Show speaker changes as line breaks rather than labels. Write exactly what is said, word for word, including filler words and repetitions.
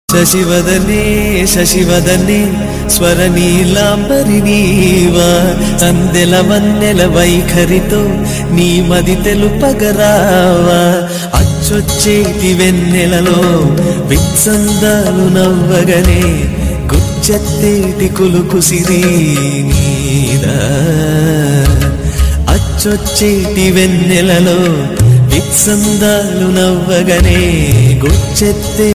శశివదనే శశివదనే స్వరనీలాంబరి నీవా సందెల వన్నెల వైఖరితో నీ మది తెలుపగరావా అచ్చొచ్చేటి వెన్నెలలో విత్సందాలు నవ్వగనే గుచ్చెత్తేటి కులుకు సిరి నీదా అచ్చొచ్చేటి వెన్నెలలో విత్సందాలు నవ్వగనే గుచ్చెత్తే